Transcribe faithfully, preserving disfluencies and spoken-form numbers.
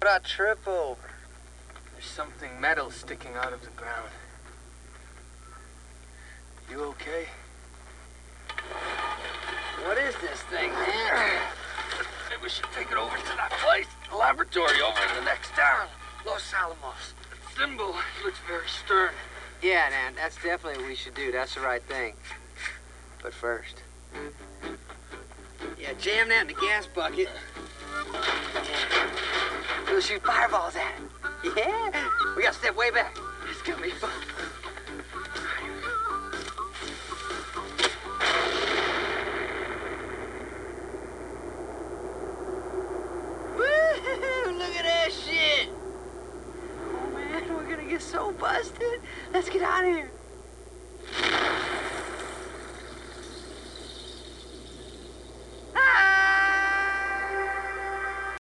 I trip over? There's something metal sticking out of the ground. You okay? What is this thing, man? Maybe we should take it over to that place, the laboratory over in the next town, Los Alamos. The symbol looks very stern. Yeah, Nan, that's definitely what we should do. That's the right thing. But first... Yeah, jam that in the gas bucket. Yeah. We'll shoot fireballs at it. Yeah, we gotta step way back. It's gonna be fun. Woo-hoo, look at that shit. Oh, man, we're gonna get so busted. Let's get out of here.